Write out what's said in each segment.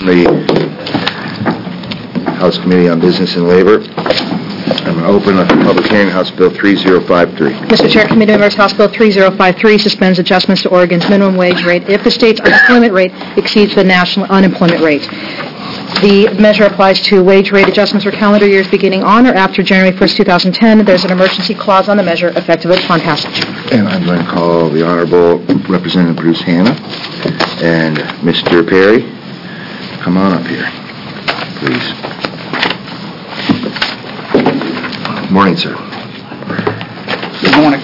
the House Committee on Business and Labor. I'm going to open a public hearing, House Bill 3053. Mr. Chair, committee members, House Bill 3053 suspends adjustments to Oregon's minimum wage rate if the state's unemployment rate exceeds the national unemployment rate. The measure applies to wage rate adjustments for calendar years beginning on or after January 1st, 2010. There's an emergency clause on the measure effective upon passage. And I'm going to call the Honorable Representative Bruce Hanna and Mr. Perry. Come on up here, please. Morning, sir. Good morning.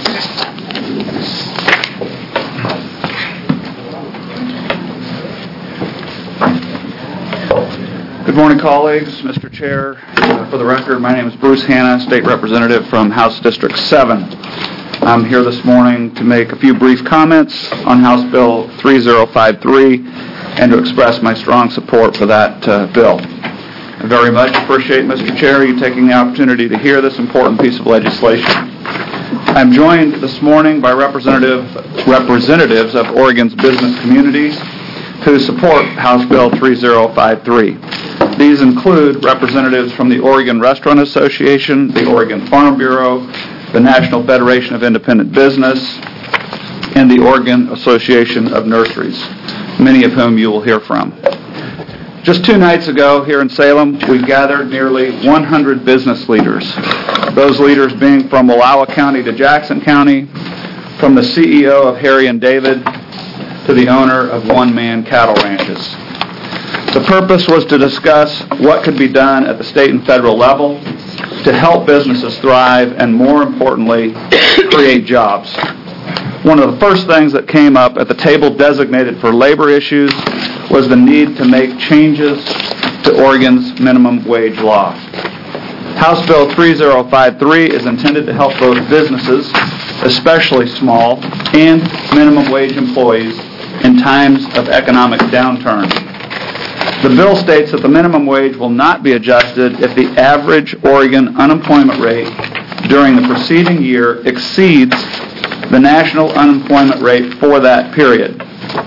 Good morning, colleagues. Mr. Chair, for the record, my name is Bruce Hanna, State Representative from House District 7. I'm here this morning to make a few brief comments on House Bill 3053 and to express my strong support for that bill. I very much appreciate, Mr. Chair, you taking the opportunity to hear this important piece of legislation. I'm joined this morning by representatives of Oregon's business communities who support House Bill 3053. These include representatives from the Oregon Restaurant Association, the Oregon Farm Bureau, the National Federation of Independent Business, and the Oregon Association of Nurseries, many of whom you will hear from. Just 2 nights ago here in Salem, we gathered nearly 100 business leaders, those leaders being from Wallowa County to Jackson County, from the CEO of Harry and David to the owner of one-man cattle ranches. The purpose was to discuss what could be done at the state and federal level to help businesses thrive and, more importantly, create jobs. One of the first things that came up at the table designated for labor issues was the need to make changes to Oregon's minimum wage law. House Bill 3053 is intended to help both businesses, especially small, and minimum wage employees in times of economic downturn. The bill states that the minimum wage will not be adjusted if the average Oregon unemployment rate during the preceding year exceeds the national unemployment rate for that period.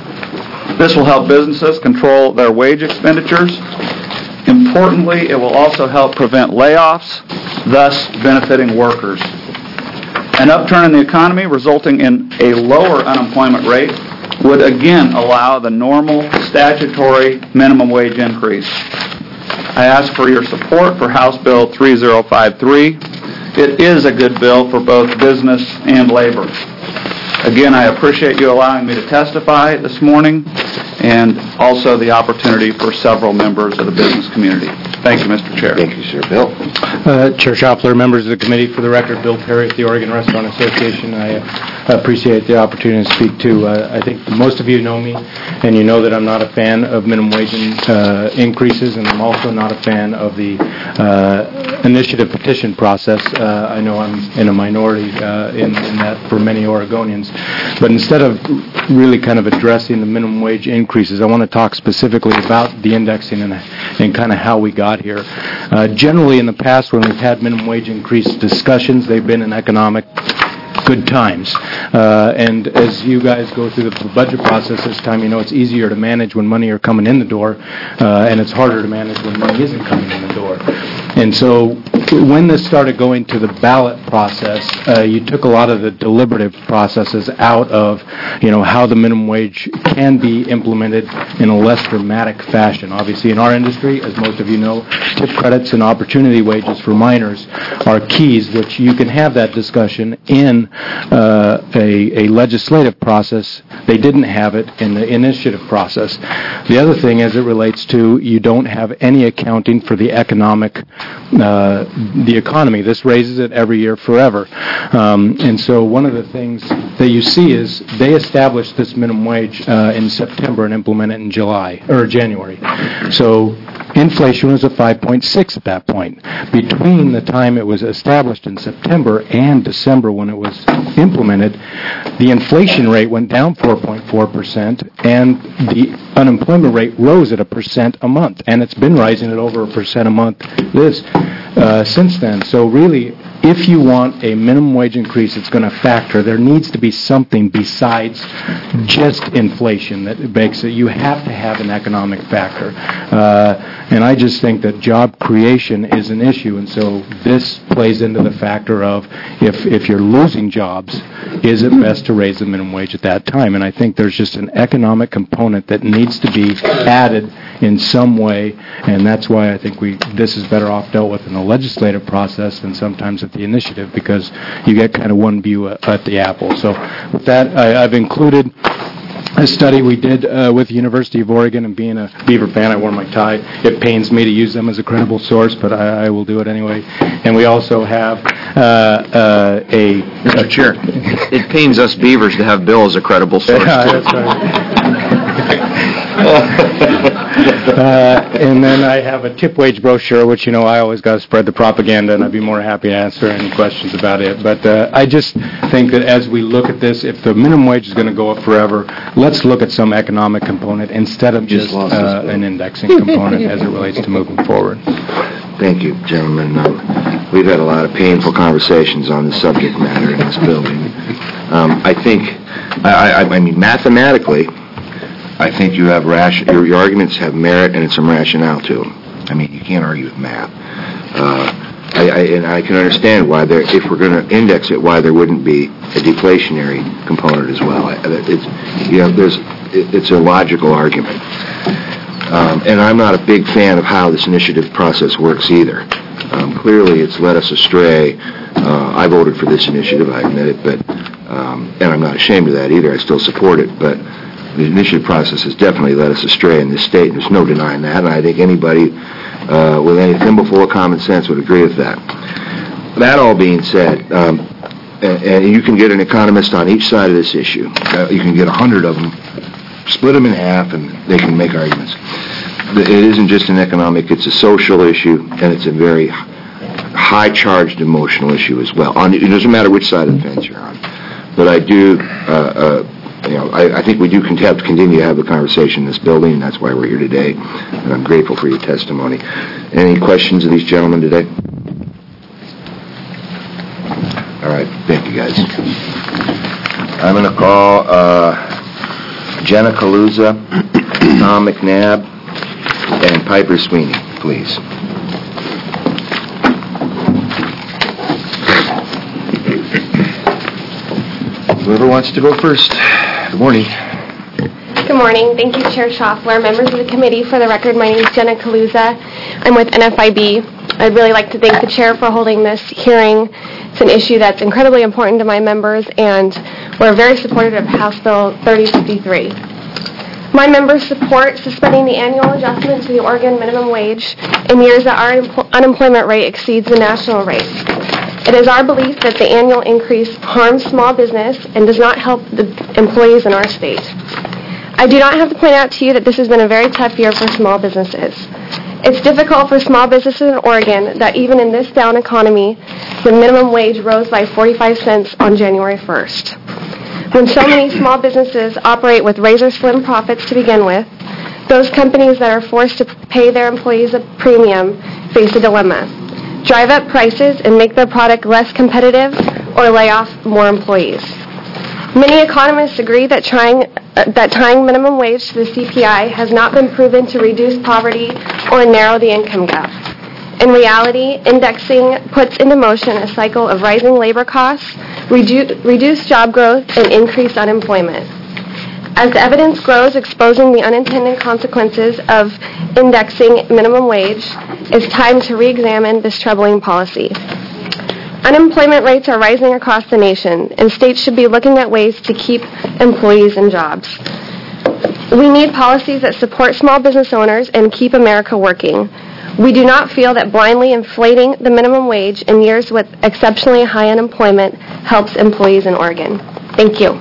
This will help businesses control their wage expenditures. Importantly, it will also help prevent layoffs, thus benefiting workers. An upturn in the economy resulting in a lower unemployment rate would again allow the normal statutory minimum wage increase. I ask for your support for House Bill 3053. It is a good bill for both business and labor. Again, I appreciate you allowing me to testify this morning and also the opportunity for several members of the business community. Thank you, Mr. Chair. Thank you, sir. Bill? Chair Schopler, members of the committee, for the record, Bill Perry with the Oregon Restaurant Association. I appreciate the opportunity to speak to. I think most of you know me, and you know that I'm not a fan of minimum wage increases, and I'm also not a fan of the initiative petition process. I know I'm in a minority in that for many Oregonians. But instead of really kind of addressing the minimum wage increases, I want to talk specifically about the indexing and kind of how we got here. Generally, in the past, when we've had minimum wage increase discussions, they've been in economic good times. And as you guys go through the budget process this time, you know it's easier to manage when money are coming in the door, and it's harder to manage when money isn't coming in the door. And so when this started going to the ballot process, you took a lot of the deliberative processes out of, how the minimum wage can be implemented in a less dramatic fashion. Obviously, in our industry, as most of you know, tip credits and opportunity wages for minors are keys, which you can have that discussion in a legislative process. They didn't have it in the initiative process. The other thing, as it relates to, you don't have any accounting for the economy. This raises it every year forever. And so one of the things that you see is they established this minimum wage in September and implemented it in January. So inflation was at 5.6 at that point. Between the time it was established in September and December when it was implemented, the inflation rate went down 4.4% and the unemployment rate rose at 1% a month. And it's been rising at over 1% a month since then. So really, if you want a minimum wage increase that's going to factor, there needs to be something besides just inflation that makes it. You have to have an economic factor. And I just think that job creation is an issue, and so this plays into the factor of if you're losing jobs, is it best to raise the minimum wage at that time? And I think there's just an economic component that needs to be added in some way, and that's why I think this is better off dealt with in the legislative process than sometimes at the initiative, because you get kind of one view at the apple. So with that, I've included a study we did with the University of Oregon, and being a Beaver fan, I wore my tie. It pains me to use them as a credible source, but I will do it anyway. And we also have Mr. Chair, it pains us Beavers to have Bill as a credible source. That's right. And then I have a tip wage brochure, which, I always got to spread the propaganda, and I'd be more happy to answer any questions about it. But I just think that as we look at this, if the minimum wage is going to go up forever, let's look at some economic component instead of just an indexing component as it relates to moving forward. Thank you, gentlemen. We've had a lot of painful conversations on this subject matter in this building. I mean, mathematically, I think you have your arguments have merit and some rationale to them. I mean, you can't argue with math. And I can understand why if we're going to index it, why there wouldn't be a deflationary component as well. It's a logical argument. And I'm not a big fan of how this initiative process works either. Clearly, it's led us astray. I voted for this initiative, I admit it, but and I'm not ashamed of that either. I still support it, but the initiative process has definitely led us astray in this state, and there's no denying that, and I think anybody with any thimbleful of common sense would agree with that. That all being said, and you can get an economist on each side of this issue. You can get 100 of them, split them in half, and they can make arguments. It isn't just an economic, it's a social issue, and it's a very high-charged emotional issue as well. It doesn't matter which side of the fence you're on. But I do... I think we do have to continue to have the conversation in this building, and that's why we're here today, and I'm grateful for your testimony. Any questions of these gentlemen today? All right, thank you, guys. I'm going to call Jenna Kaluza, Tom McNabb, and Piper Sweeney, please. Whoever wants to go first. Good morning. Good morning. Thank you, Chair Schaffler. Members of the committee, for the record, my name is Jenna Kaluza. I'm with NFIB. I'd really like to thank the Chair for holding this hearing. It's an issue that's incredibly important to my members, and we're very supportive of House Bill 3053. My members support suspending the annual adjustment to the Oregon minimum wage in years that our unemployment rate exceeds the national rate. It is our belief that the annual increase harms small business and does not help the employees in our state. I do not have to point out to you that this has been a very tough year for small businesses. It's difficult for small businesses in Oregon that even in this down economy, the minimum wage rose by 45 cents on January 1st. When so many small businesses operate with razor-slim profits to begin with, those companies that are forced to pay their employees a premium face a dilemma: drive up prices and make their product less competitive, or lay off more employees. Many economists agree that tying minimum wage to the CPI has not been proven to reduce poverty or narrow the income gap. In reality, indexing puts into motion a cycle of rising labor costs, reduced job growth, and increased unemployment. As the evidence grows exposing the unintended consequences of indexing minimum wage, it's time to re-examine this troubling policy. Unemployment rates are rising across the nation, and states should be looking at ways to keep employees in jobs. We need policies that support small business owners and keep America working. We do not feel that blindly inflating the minimum wage in years with exceptionally high unemployment helps employees in Oregon. Thank you.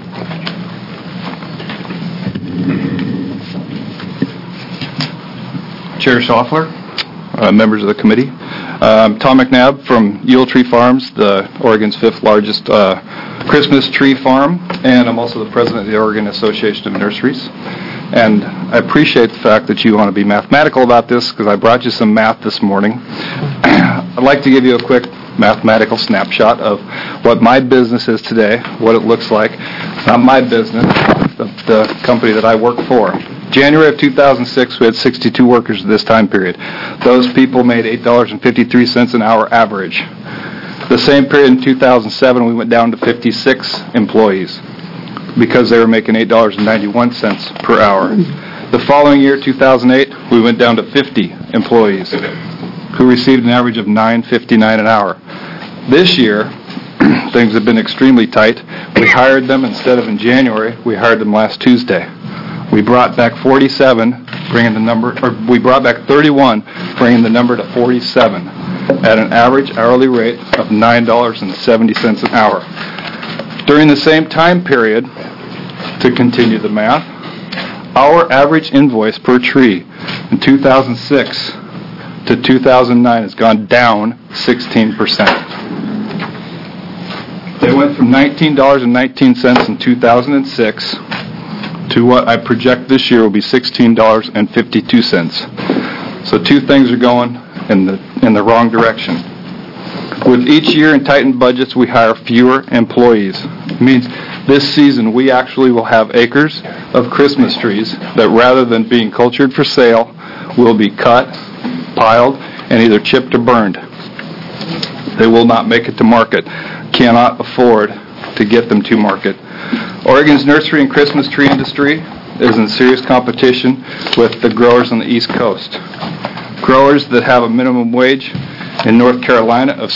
Chair Schaffler, members of the committee. I'm Tom McNabb from Yield Tree Farms, Oregon's 5th largest Christmas tree farm, and I'm also the president of the Oregon Association of Nurseries. And I appreciate the fact that you want to be mathematical about this, because I brought you some math this morning. I'd like to give you a quick mathematical snapshot of what my business is today, what it looks like. Not my business, the company that I work for. January of 2006, we had 62 workers at this time period. Those people made $8.53 an hour average. The same period in 2007, we went down to 56 employees because they were making $8.91 per hour. The following year, 2008, we went down to 50 employees who received an average of $9.59 an hour. This year, things have been extremely tight. We hired them instead of in January. We hired them last Tuesday. We brought back 47, bringing the number, or we brought back 31, bringing the number to 47 at an average hourly rate of $9.70 an hour. During the same time period, to continue the math, our average invoice per tree in 2006 to 2009 has gone down 16%. They went from $19.19 in 2006 to what I project this year will be $16.52. So two things are going in the wrong direction. With each year in tightened budgets, we hire fewer employees. It means this season we actually will have acres of Christmas trees that rather than being cultured for sale, will be cut, piled, and either chipped or burned. They will not make it to market. Cannot afford to get them to market. Oregon's nursery and Christmas tree industry is in serious competition with the growers on the East Coast. Growers that have a minimum wage in North Carolina of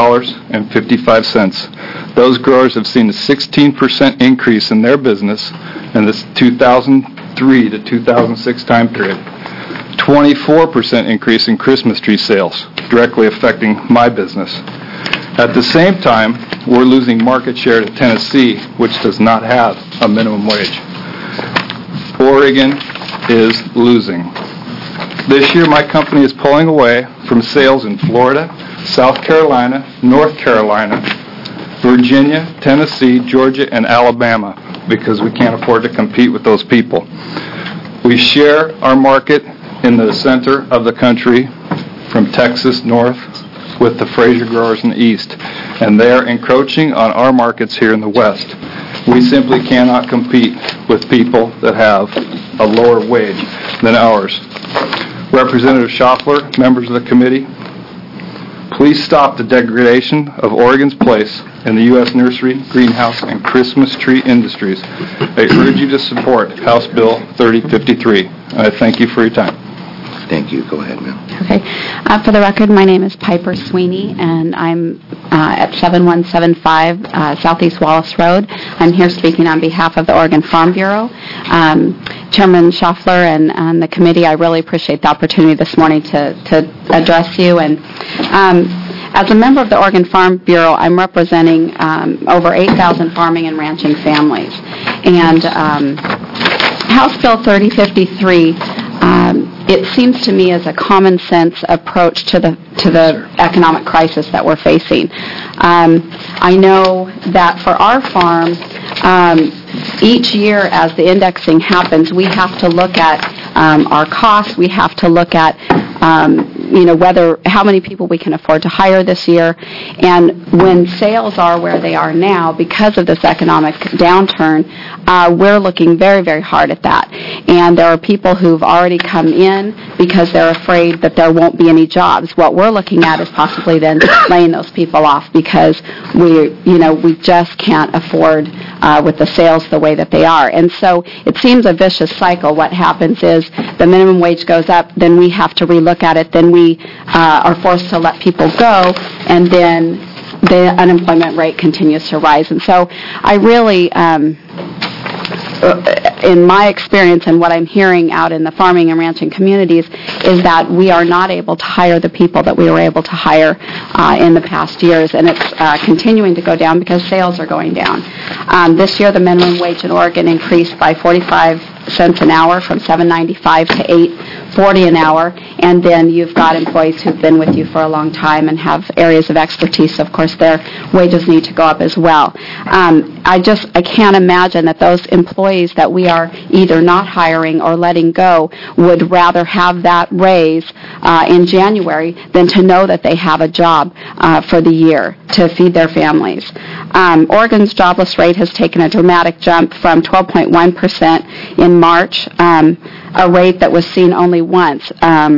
$6.55. Those growers have seen a 16% increase in their business in this 2003 to 2006 time period. 24% increase in Christmas tree sales, directly affecting my business. At the same time, we're losing market share to Tennessee, which does not have a minimum wage. Oregon is losing. This year, my company is pulling away from sales in Florida, South Carolina, North Carolina, Virginia, Tennessee, Georgia, and Alabama because we can't afford to compete with those people. We share our market in the center of the country from Texas north with the Fraser growers in the east, and they are encroaching on our markets here in the west. We simply cannot compete with people that have a lower wage than ours. Representative Schaffler, members of the committee, please stop the degradation of Oregon's place in the U.S. nursery, greenhouse, and Christmas tree industries. I urge you to support House Bill 3053. I thank you for your time. Thank you. Go ahead, ma'am. Okay. For the record, my name is Piper Sweeney, and I'm at 7175 Southeast Wallace Road. I'm here speaking on behalf of the Oregon Farm Bureau. Chairman Schaffler and the committee, I really appreciate the opportunity this morning to address you. And as a member of the Oregon Farm Bureau, I'm representing over 8,000 farming and ranching families. And House Bill 3053, it seems to me as a common sense approach to the economic crisis that we're facing. I know that for our farm, each year as the indexing happens, we have to look at our costs. We have to look at how many people we can afford to hire this year. And when sales are where they are now because of this economic downturn, we're looking very, very hard at that. And there are people who've already come in because they're afraid that there won't be any jobs. What we're looking at is possibly then laying those people off because we just can't afford with the sales the way that they are. And so it seems a vicious cycle. What happens is the minimum wage goes up, then we have to relook at it, then we are forced to let people go, and then the unemployment rate continues to rise. And so I really, in my experience and what I'm hearing out in the farming and ranching communities, is that we are not able to hire the people that we were able to hire in the past years, and it's continuing to go down because sales are going down. This year, the minimum wage in Oregon increased by 45 cents an hour from $7.95 to $8.40 an hour, and then you've got employees who've been with you for a long time and have areas of expertise. So of course, their wages need to go up as well. I can't imagine that those employees that we are either not hiring or letting go would rather have that raise in January than to know that they have a job for the year to feed their families. Oregon's jobless rate has taken a dramatic jump from 12.1% in March, a rate that was seen only once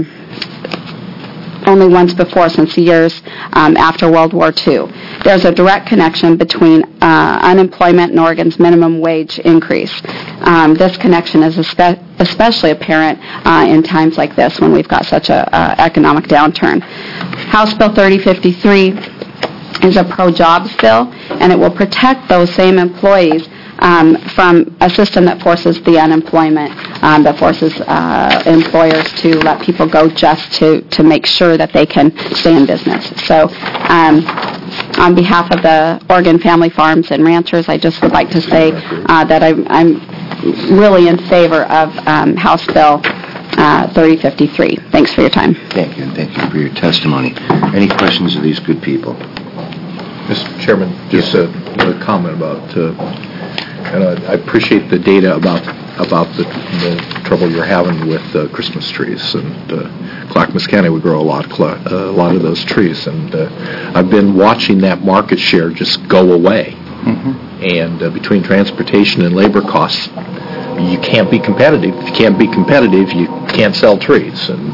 before since the years after World War II. There's a direct connection between unemployment and Oregon's minimum wage increase. This connection is especially apparent in times like this when we've got such an economic downturn. House Bill 3053 is a pro-jobs bill, and it will protect those same employees from a system that forces the unemployment, that forces employers to let people go just to make sure that they can stay in business. So on behalf of the Oregon Family Farms and Ranchers, I just would like to say that I'm really in favor of House Bill 3053. Thanks for your time. Thank you, and thank you for your testimony. Any questions of these good people? Mr. Chairman, just a comment about, and I appreciate the data about the trouble you're having with Christmas trees. And Clackamas County would grow a lot of those trees. And I've been watching that market share just go away. Mm-hmm. And between transportation and labor costs, you can't be competitive. If you can't be competitive, you can't sell trees. And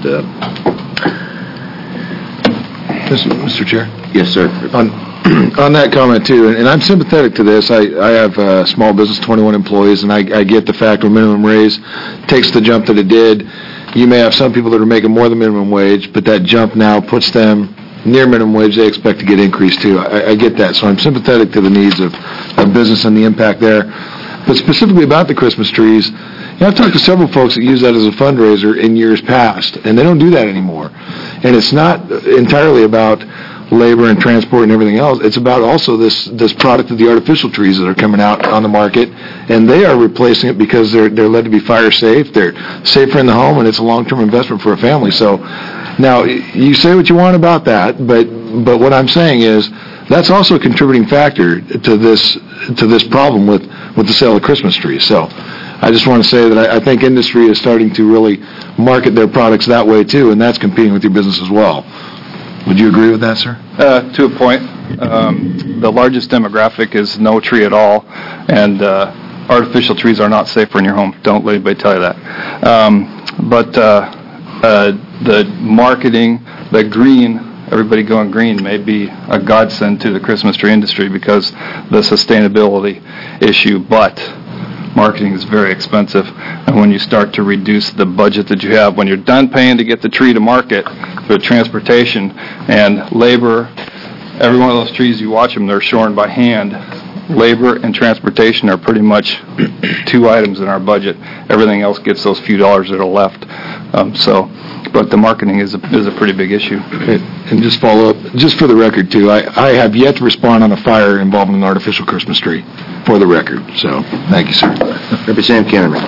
Mr. Chair? Yes, sir. On that comment, too, and I'm sympathetic to this. I have a small business, 21 employees, and I get the fact when minimum raise takes the jump that it did. You may have some people that are making more than minimum wage, but that jump now puts them near minimum wage. They expect to get increased, too. I get that. So I'm sympathetic to the needs of business and the impact there. But specifically about the Christmas trees, I've talked to several folks that use that as a fundraiser in years past, and they don't do that anymore. And it's not entirely about labor and transport and everything else. It's about also this product of the artificial trees that are coming out on the market, and they are replacing it because they're led to be fire safe. They're safer in the home, and it's a long-term investment for a family. So now you say what you want about that, but what I'm saying is that's also a contributing factor to this problem with the sale of Christmas trees. So I just want to say that I think industry is starting to really market their products that way too, and that's competing with your business as well. Would you agree with that, sir? To a point. The largest demographic is no tree at all, and artificial trees are not safer in your home. Don't let anybody tell you that. But the marketing, the green, everybody going green may be a godsend to the Christmas tree industry because the sustainability issue, but marketing is very expensive, and when you start to reduce the budget that you have, when you're done paying to get the tree to market for transportation and labor, every one of those trees, you watch them, they're shorn by hand. Labor and transportation are pretty much two items in our budget. Everything else gets those few dollars that are left. But the marketing is a pretty big issue. And just follow up, just for the record too, I have yet to respond on a fire involving an artificial Christmas tree, for the record. So, thank you, sir. Representative Kennerman.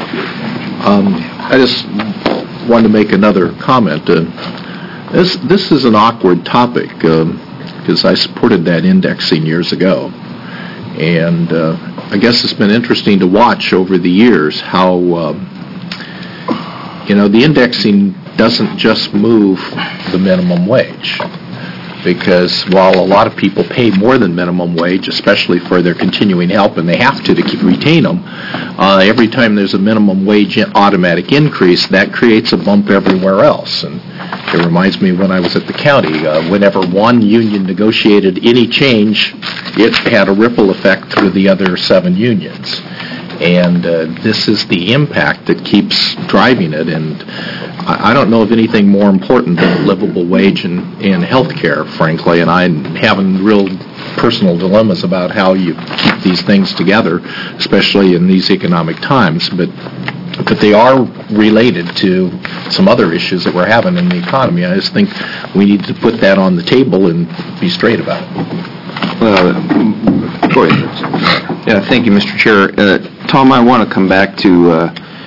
I just wanted to make another comment. This is an awkward topic because I supported that indexing years ago. And I guess it's been interesting to watch over the years how, the indexing doesn't just move the minimum wage. Because while a lot of people pay more than minimum wage, especially for their continuing help, and they have to retain them, every time there's a minimum wage automatic increase, that creates a bump everywhere else. And it reminds me when I was at the county, whenever one union negotiated any change, it had a ripple effect through the other 7 unions. And this is the impact that keeps driving it. And I don't know of anything more important than a livable wage and health care, frankly. And I'm having real personal dilemmas about how you keep these things together, especially in these economic times. But they are related to some other issues that we're having in the economy. I just think we need to put that on the table and be straight about it. Go ahead. Yeah, thank you, Mr. Chair. Tom, I want to come back to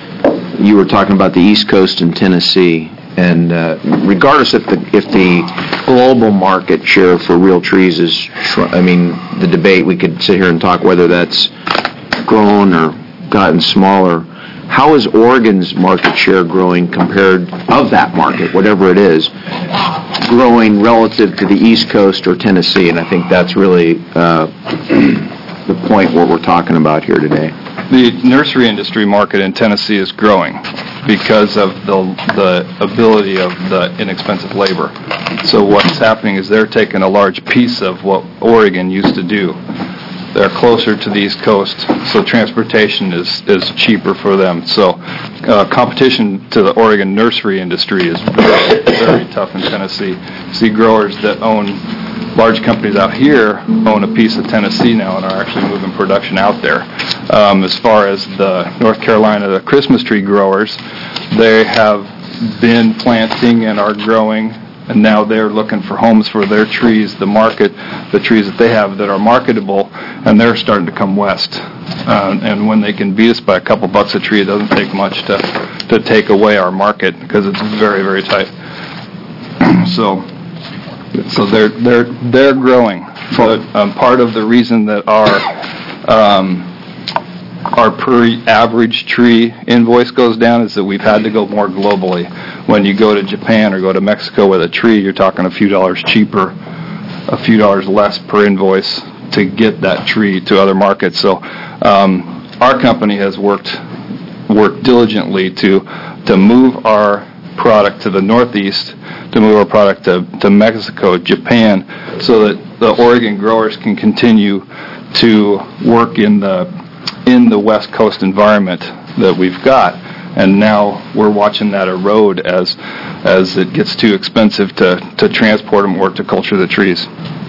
you were talking about the East Coast and Tennessee, and regardless if the global market share for real trees is, the debate, we could sit here and talk whether that's grown or gotten smaller. How is Oregon's market share growing compared, of that market, whatever it is, growing relative to the East Coast or Tennessee? And I think that's really the point what we're talking about here today. The nursery industry market in Tennessee is growing because of the ability of the inexpensive labor. So what's happening is they're taking a large piece of what Oregon used to do. They're closer to the East Coast, so transportation is cheaper for them. So competition to the Oregon nursery industry is very, very tough in Tennessee. See growers that own large companies out here own a piece of Tennessee now and are actually moving production out there. As far as the North Carolina, the Christmas tree growers, they have been planting and are growing, and now they're looking for homes for their trees, the trees that they have that are marketable, and they're starting to come west. And when they can beat us by a couple bucks a tree, it doesn't take much to take away our market because it's very, very tight. So they're growing. But part of the reason that our per average tree invoice goes down is that we've had to go more globally. When you go to Japan or go to Mexico with a tree, you're talking a few dollars cheaper, a few dollars less per invoice to get that tree to other markets. So our company has worked diligently to move our product to the Northeast, to move our product to Mexico, Japan, so that the Oregon growers can continue to work in the West Coast environment that we've got. And now we're watching that erode as it gets too expensive to transport them or to culture the trees.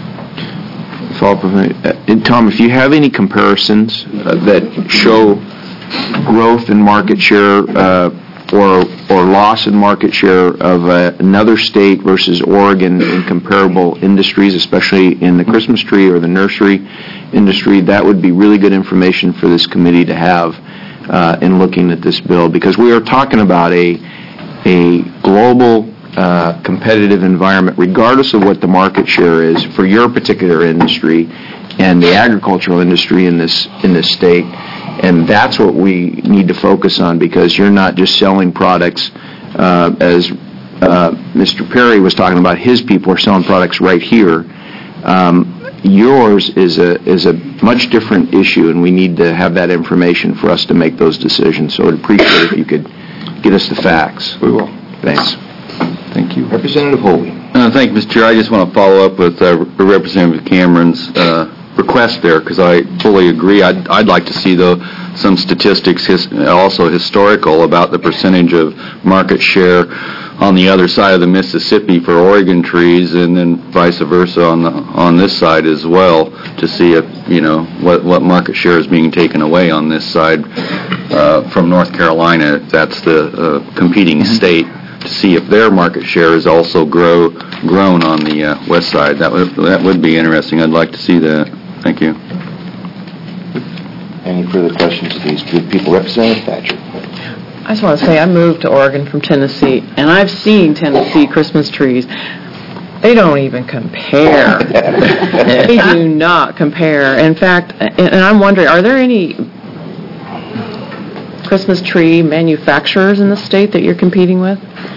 And Tom, if you have any comparisons that show growth in market share or loss in market share of another state versus Oregon in comparable industries, especially in the Christmas tree or the nursery industry, that would be really good information for this committee to have in looking at this bill, because we are talking about a global competitive environment, regardless of what the market share is for your particular industry and the agricultural industry in this state. And that's what we need to focus on, because you're not just selling products, as Mr. Perry was talking about, his people are selling products right here. Yours is a much different issue, and we need to have that information for us to make those decisions. So I'd appreciate if you could get us the facts. We will. Thanks. Thank you. Representative Holby. Thank you, Mr. Chair. I just want to follow up with Representative Cameron's request there, because I fully agree. I'd like to see, though, some statistics, also historical, about the percentage of market share on the other side of the Mississippi for Oregon trees, and then vice versa on this side as well, to see if what market share is being taken away on this side from North Carolina, if that's the competing state, to see if their market share is also grown on the west side. That would be interesting. I'd like to see that. Thank you. Any further questions of these two people? Representative Thatcher. I just want to say I moved to Oregon from Tennessee, and I've seen Tennessee Christmas trees. They don't even compare. They do not compare. In fact, and I'm wondering, are there any Christmas tree manufacturers in the state that you're competing with?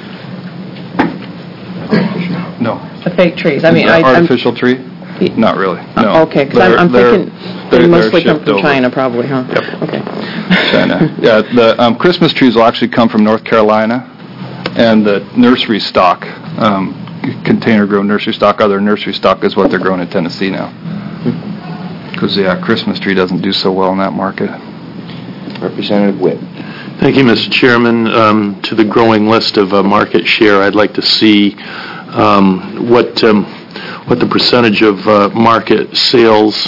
No. The fake trees. I mean, artificial tree? Not really. No. Okay, because I'm thinking they mostly come from China, probably, huh? Yep. Okay. China. Yeah, the Christmas trees will actually come from North Carolina, and the nursery stock, container-grown nursery stock, other nursery stock is what they're growing in Tennessee now. Because, Christmas tree doesn't do so well in that market. Representative Witt. Thank you, Mr. Chairman. To the growing list of market share, I'd like to see what the percentage of market sales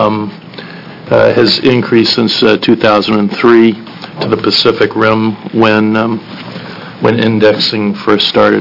has increased since 2003 to the Pacific Rim when indexing first started.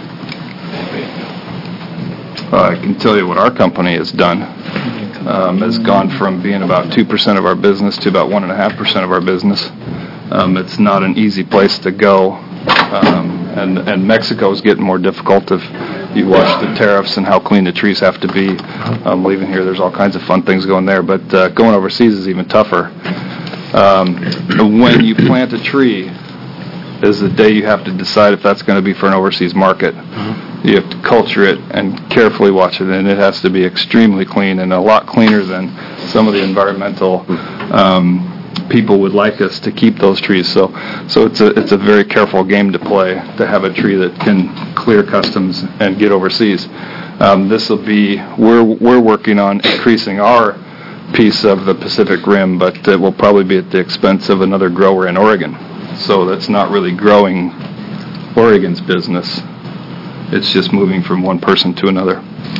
I can tell you what our company has done. Has gone from being about 2% of our business to about 1.5% of our business. It's not an easy place to go, and Mexico is getting more difficult if you watch the tariffs and how clean the trees have to be. Leaving here, there's all kinds of fun things going there, but going overseas is even tougher. When you plant a tree is the day you have to decide if that's going to be for an overseas market. You have to culture it and carefully watch it, and it has to be extremely clean and a lot cleaner than some of the environmental people would like us to keep those trees. So it's a very careful game to play to have a tree that can clear customs and get overseas. This will be we're working on increasing our piece of the Pacific Rim, but it will probably be at the expense of another grower in Oregon. So that's not really growing Oregon's business. It's just moving from one person to another.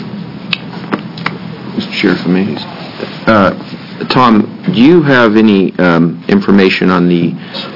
Mr. Chair, for me. Tom, do you have any information on the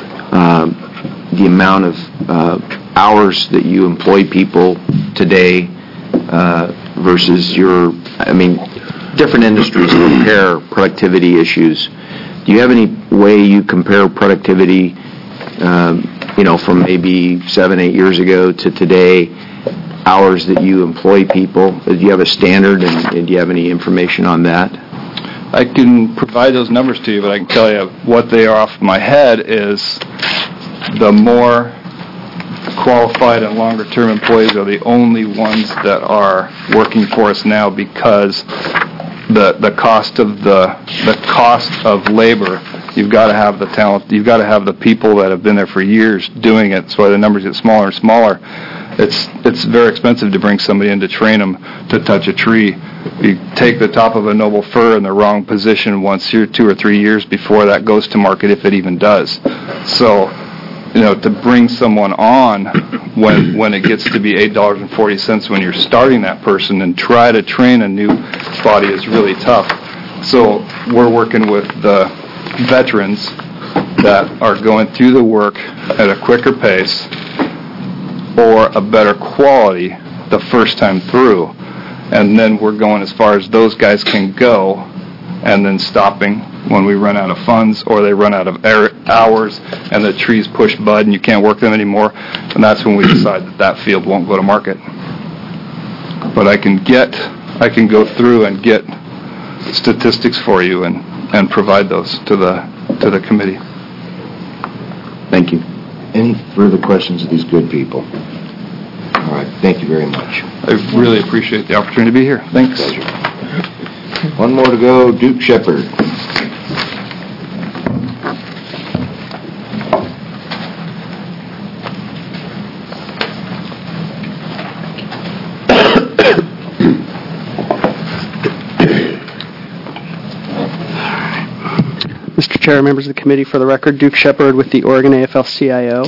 amount of hours that you employ people today versus different industries compare productivity issues? Do you have any way you compare productivity, from maybe 7-8 years ago to today, hours that you employ people? Do you have a standard, and do you have any information on that? I can provide those numbers to you, but I can tell you what they are off my head is the more qualified and longer-term employees are the only ones that are working for us now, because the cost of labor, you've got to have the talent, you've got to have the people that have been there for years doing it. So the numbers get smaller and smaller. It's very expensive to bring somebody in to train them to touch a tree. You take the top of a noble fir in the wrong position once 2 or 3 years before that goes to market, if it even does. So, to bring someone on when it gets to be $8.40 when you're starting that person and try to train a new body is really tough. So we're working with the veterans that are going through the work at a quicker pace or a better quality the first time through. And then we're going as far as those guys can go, and then stopping when we run out of funds or they run out of hours and the trees push bud and you can't work them anymore. And that's when we decide that field won't go to market. But I can go through and get statistics for you and provide those to the committee. Thank you. Any further questions of these good people? All right. Thank you very much. I really appreciate the opportunity to be here. Thanks. Pleasure. One more to go. Duke Shepard. Mr. Chair, members of the committee, for the record, Duke Shepard with the Oregon AFL-CIO.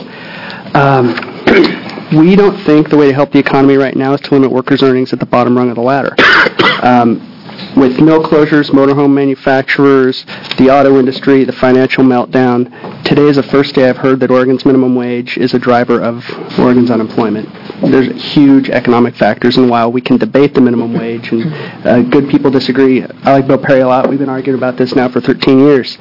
We don't think the way to help the economy right now is to limit workers' earnings at the bottom rung of the ladder. With mill closures, motorhome manufacturers, the auto industry, the financial meltdown, today is the first day I've heard that Oregon's minimum wage is a driver of Oregon's unemployment. There's huge economic factors, and while we can debate the minimum wage, and good people disagree, I like Bill Perry a lot. We've been arguing about this now for 13 years.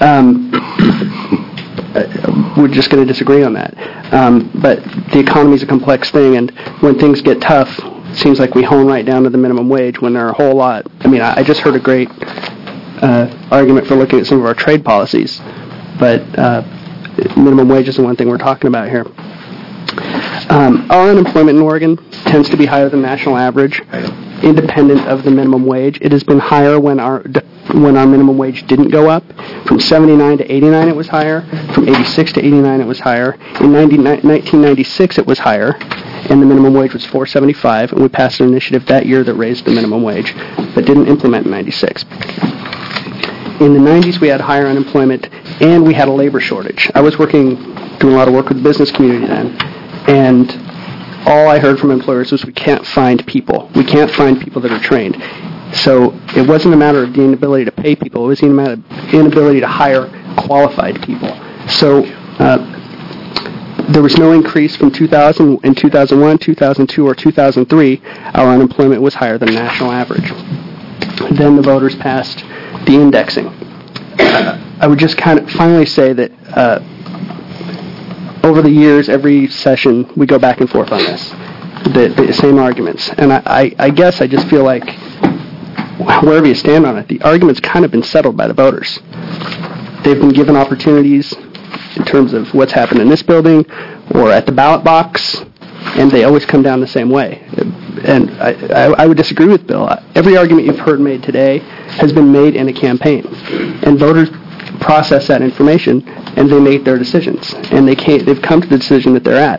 We're just going to disagree on that. But the economy is a complex thing, and when things get tough, it seems like we hone right down to the minimum wage when there are a whole lot. I just heard a great argument for looking at some of our trade policies, but minimum wage is the one thing we're talking about here. Our unemployment in Oregon tends to be higher than national average, independent of the minimum wage. It has been higher when our minimum wage didn't go up. From 79 to 89 it was higher. From 86 to 89 it was higher. In 1996 it was higher, and the minimum wage was $4.75, and we passed an initiative that year that raised the minimum wage, but didn't implement in 96. In the 90s we had higher unemployment, and we had a labor shortage. I was doing a lot of work with the business community then, and all I heard from employers was we can't find people. We can't find people that are trained. So it wasn't a matter of the inability to pay people. It was a matter of the inability to hire qualified people. So there was no increase from 2000 in 2001, 2002, or 2003. Our unemployment was higher than the national average. Then the voters passed the indexing. I would just kind of finally say that over the years, every session, we go back and forth on this, the same arguments. And I guess I just feel like wherever you stand on it, the argument's kind of been settled by the voters. They've been given opportunities in terms of what's happened in this building or at the ballot box, and they always come down the same way. And I would disagree with Bill. Every argument you've heard made today has been made in a campaign, and voters process that information and they make their decisions, and they've come to the decision that they're at.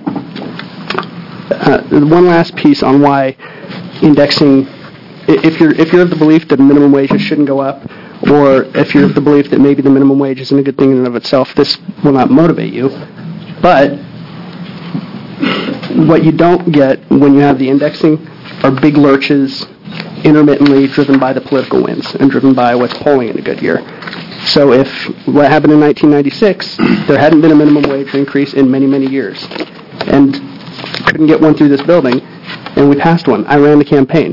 One last piece on why indexing, if you're of the belief that minimum wages shouldn't go up, or if you're of the belief that maybe the minimum wage isn't a good thing in and of itself, this will not motivate you. But what you don't get when you have the indexing are big lurches, intermittently driven by the political winds and driven by what's polling in a good year. So if what happened in 1996, there hadn't been a minimum wage increase in many, many years, and couldn't get one through this building, and we passed one. I ran the campaign.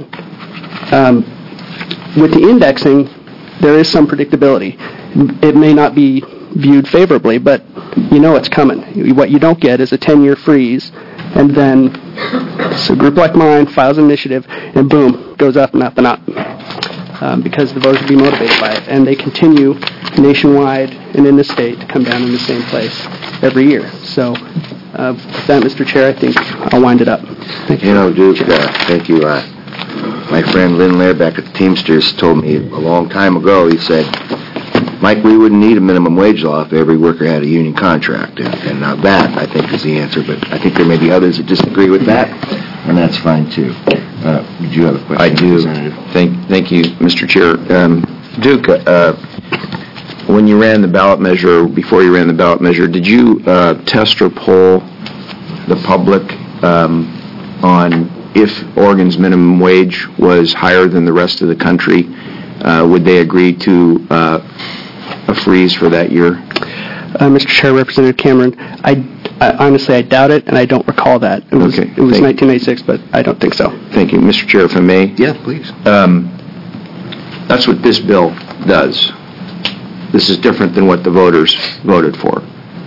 With the indexing, there is some predictability. It may not be viewed favorably, but you know it's coming. What you don't get is a 10-year freeze, and then a group like mine files an initiative, and boom, goes up and up and up, because the voters will be motivated by it, and they continue nationwide and in the state to come down in the same place every year. So with that, Mr. Chair, I think I'll wind it up. Thank you. You know, Duke, thank you. My friend Lynn Laird back at the Teamsters told me a long time ago, he said, Mike, we wouldn't need a minimum wage law if every worker had a union contract. And now that, I think, is the answer. But I think there may be others that disagree with that, and that's fine, too. Did you have a question? I do. Thank you, Mr. Chair. Duke, when you ran the ballot measure, before you ran the ballot measure, did you test or poll the public on if Oregon's minimum wage was higher than the rest of the country? Would they agree to a freeze for that year? Mr. Chair, Representative Cameron, I honestly, I doubt it, and I don't recall that. It was 1996, but I don't think so. Thank you. Mr. Chair, if I may? Yeah, please. That's what this bill does. This is different than what the voters voted for.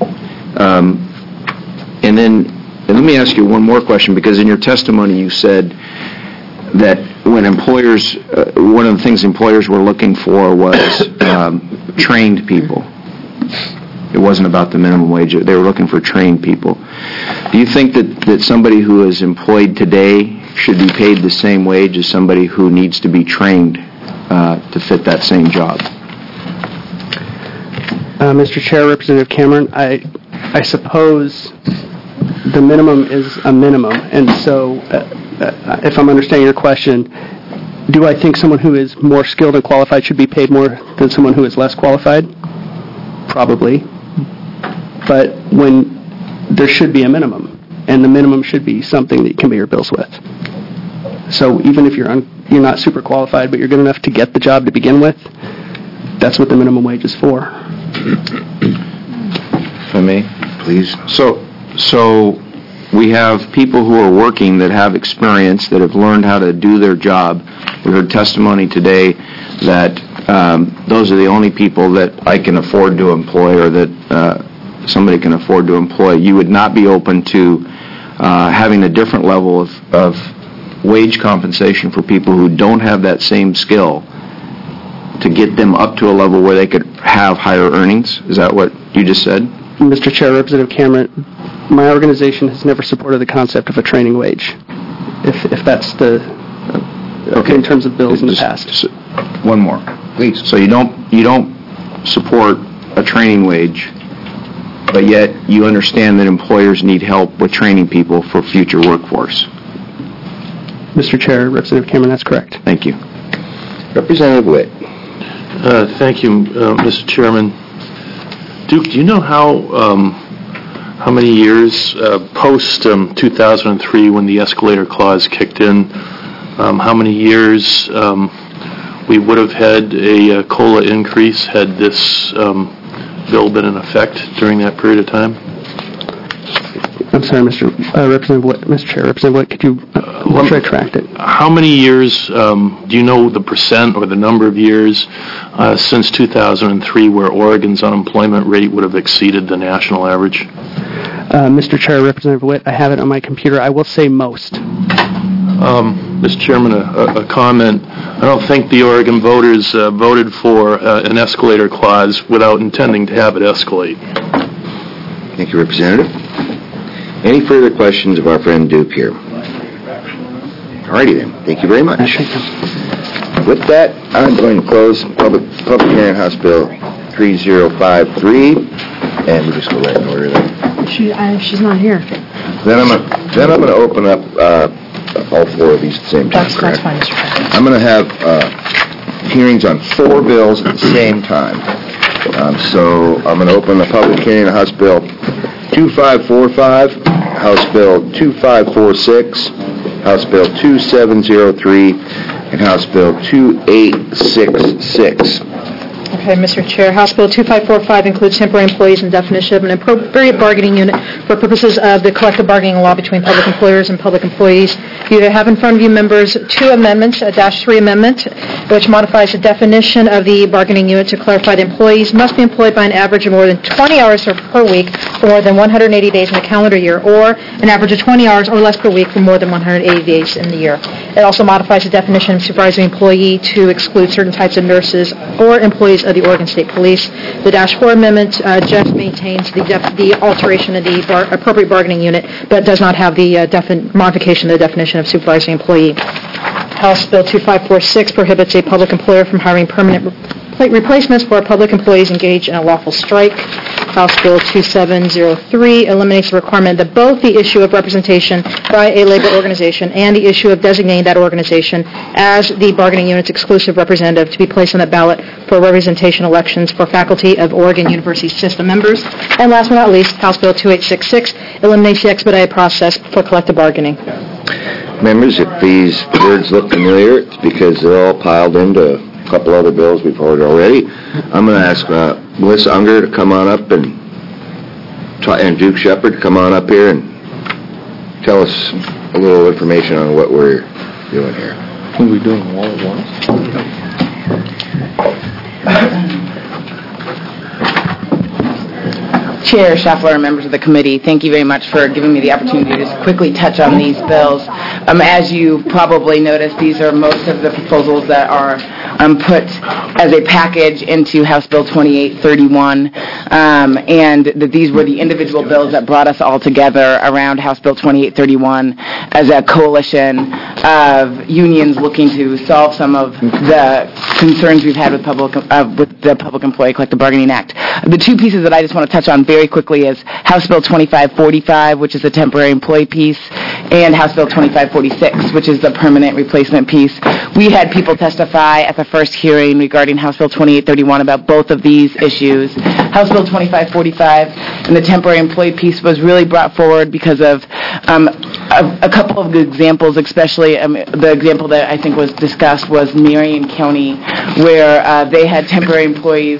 And let me ask you one more question, because in your testimony you said that when employers, one of the things employers were looking for was trained people. It wasn't about the minimum wage. They were looking for trained people. Do you think that somebody who is employed today should be paid the same wage as somebody who needs to be trained to fit that same job? Mr. Chair, Representative Cameron, I suppose the minimum is a minimum, and so if I'm understanding your question, do I think someone who is more skilled and qualified should be paid more than someone who is less qualified? Probably. But when there should be a minimum, and the minimum should be something that you can pay your bills with. So even if you're not super qualified, but you're good enough to get the job to begin with, that's what the minimum wage is for. If I may? Please. So we have people who are working that have experience, that have learned how to do their job. We heard testimony today that those are the only people that I can afford to employ, or that somebody can afford to employ. You would not be open to having a different level of wage compensation for people who don't have that same skill to get them up to a level where they could have higher earnings? Is that what you just said? Mr. Chair, Representative Cameron, my organization has never supported the concept of a training wage, if that's the, in terms of bills in the past. One more, please. So you don't support a training wage, but yet you understand that employers need help with training people for future workforce. Mr. Chair, Representative Cameron, that's correct. Thank you. Representative Witt. Thank you, Mr. Chairman. Duke, do you know how many years post 2003, when the escalator clause kicked in, how many years we would have had a COLA increase had this bill been in effect during that period of time? I'm sorry, Mr. Chair, Representative Witt, could you retract it? How many years, do you know the percent or the number of years since 2003 where Oregon's unemployment rate would have exceeded the national average? Mr. Chair, Representative Witt, I have it on my computer. I will say most. Mr. Chairman, a comment. I don't think the Oregon voters voted for an escalator clause without intending to have it escalate. Thank you, Representative. Any further questions of our friend Duke here? All righty then. Thank you very much. With that, I'm going to close public hearing House Bill 3053, and we'll just go right in order then. She's not here. Then I'm going to open up all four of these at the same time. That's fine, Mr. Chairman. I'm going to have hearings on four bills at the same time. So I'm going to open the public hearing on House Bill 2545, House Bill 2546, House Bill 2703, and House Bill 2866. Okay, Mr. Chair. House Bill 2545 includes temporary employees and definition of an appropriate bargaining unit for purposes of the collective bargaining law between public employers and public employees. You have in front of you, members, two amendments, a -3 amendment, which modifies the definition of the bargaining unit to clarify that employees must be employed by an average of more than 20 hours per week for more than 180 days in the calendar year, or an average of 20 hours or less per week for more than 180 days in the year. It also modifies the definition of supervisory employee to exclude certain types of nurses or employees of the Oregon State Police. The -4 amendment just maintains the alteration of the appropriate bargaining unit, but does not have the modification of the definition of supervisory employee. House Bill 2546 prohibits a public employer from hiring permanent replacements for public employees engaged in a lawful strike. House Bill 2703 eliminates the requirement that both the issue of representation by a labor organization and the issue of designating that organization as the bargaining unit's exclusive representative to be placed on the ballot for representation elections for faculty of Oregon University system members. And last but not least, House Bill 2866 eliminates the expedited process for collective bargaining. Members, if these words look familiar, it's because they're all piled into a couple other bills we've heard already. I'm going to ask Melissa Unger to come on up and Duke Shepard to come on up here and tell us a little information on what we're doing here. Are we doing them all at once? Chair Schaffler and members of the committee, thank you very much for giving me the opportunity to just quickly touch on these bills. As you probably noticed, these are most of the proposals that are put as a package into House Bill 2831, and that these were the individual bills that brought us all together around House Bill 2831 as a coalition of unions looking to solve some of the concerns we've had with the Public Employee Collective Bargaining Act. The two pieces that I just want to touch on very quickly is House Bill 2545, which is the temporary employee piece, and House Bill 2546, which is the permanent replacement piece. We had people testify at the first hearing regarding House Bill 2831 about both of these issues. House Bill 2545 and the temporary employee piece was really brought forward because of a couple of good examples, especially the example that I think was discussed was Marion County, where they had temporary employees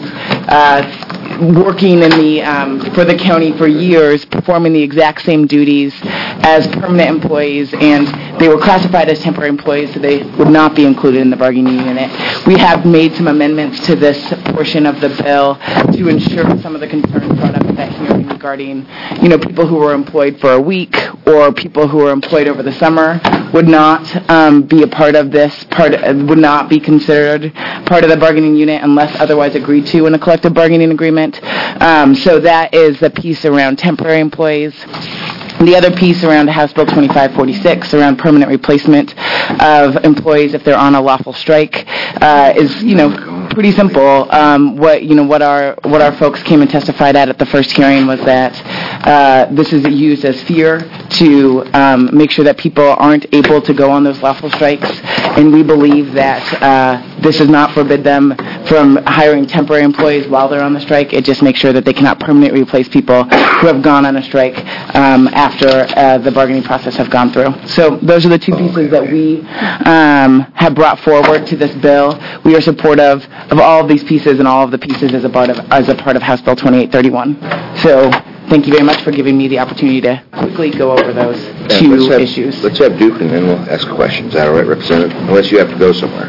working in for the county for years, performing the exact same duties as permanent employees, and they were classified as temporary employees, so they would not be included in the bargaining unit. We have made some amendments to this portion of the bill to ensure some of the concerns brought up at that hearing regarding, people who were employed for a week or people who were employed over the summer would not be a part of this, would not be considered part of the bargaining unit unless otherwise agreed to in a collective bargaining agreement. So that is the piece around temporary employees. The other piece around House Bill 2546 around permanent replacement of employees if they're on a lawful strike is, pretty simple. What our folks came and testified at the first hearing was that this is used as fear to make sure that people aren't able to go on those lawful strikes, and we believe that this does not forbid them from hiring temporary employees while they're on the strike. It just makes sure that they cannot permanently replace people who have gone on a strike after the bargaining process have gone through. So those are the two pieces that we have brought forward to this bill. We are supportive of all of these pieces and all of the pieces as a part of House Bill 2831. So thank you very much for giving me the opportunity to quickly go over those two issues. Let's have Duke, and then we'll ask questions. Is that all right, Representative? Unless you have to go somewhere.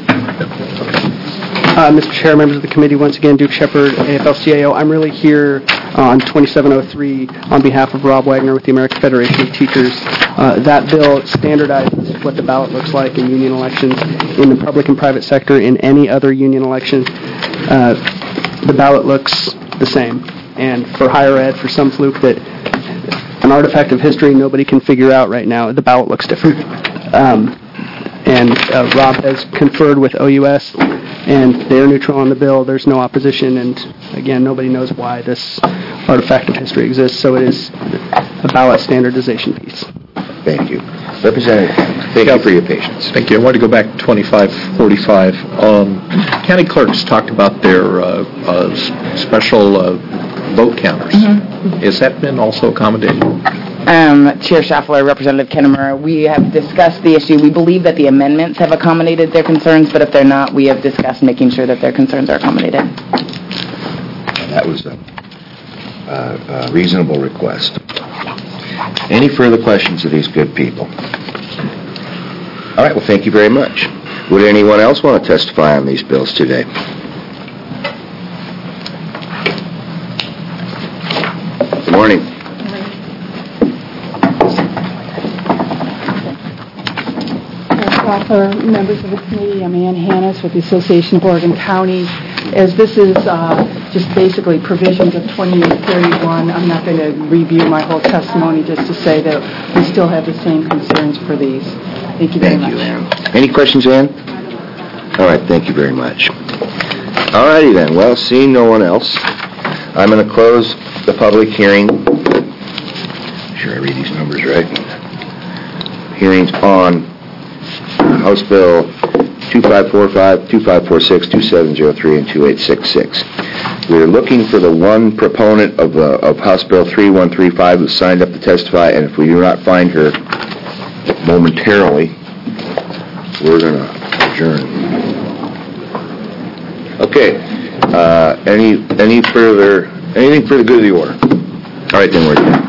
Mr. Chair, members of the committee, once again, Duke Shepard, AFL-CIO. I'm really here on 2703 on behalf of Rob Wagner with the American Federation of Teachers. That bill standardizes what the ballot looks like in union elections in the public and private sector. In any other union election, the ballot looks the same. And for higher ed, for some fluke that an artifact of history nobody can figure out right now, the ballot looks different. Rob has conferred with OUS, and they're neutral on the bill. There's no opposition, and again, nobody knows why this artifact of history exists, so it is a ballot standardization piece. Thank you. Representative, thank you for your patience. Thank you. I want to go back to 2545. County clerks talked about their special vote counters. Has that been also accommodated? Chair Schaffler, Representative Kennemer, we have discussed the issue. We believe that the amendments have accommodated their concerns, but if they're not, we have discussed making sure that their concerns are accommodated. That was a reasonable request. Any further questions of these good people? All right, well, thank you very much. Would anyone else want to testify on these bills today? Good morning. Members of the committee, I'm Ann Hannes with the Association of Oregon Counties. As this is just basically provisions of 2831, I'm not going to review my whole testimony, just to say that we still have the same concerns for these. Thank you very much. Thank you, Ann. Any questions, Ann? All right, thank you very much. All righty then. Well, seeing no one else, I'm going to close the public hearing. Make sure I read these numbers right. Hearings on House Bill 2545, 2546, 2703, and 2866. We're looking for the one proponent of House Bill 3135 who signed up to testify, and if we do not find her momentarily, we're going to adjourn. Okay. Anything for the good of the order? All right, then we're adjourned.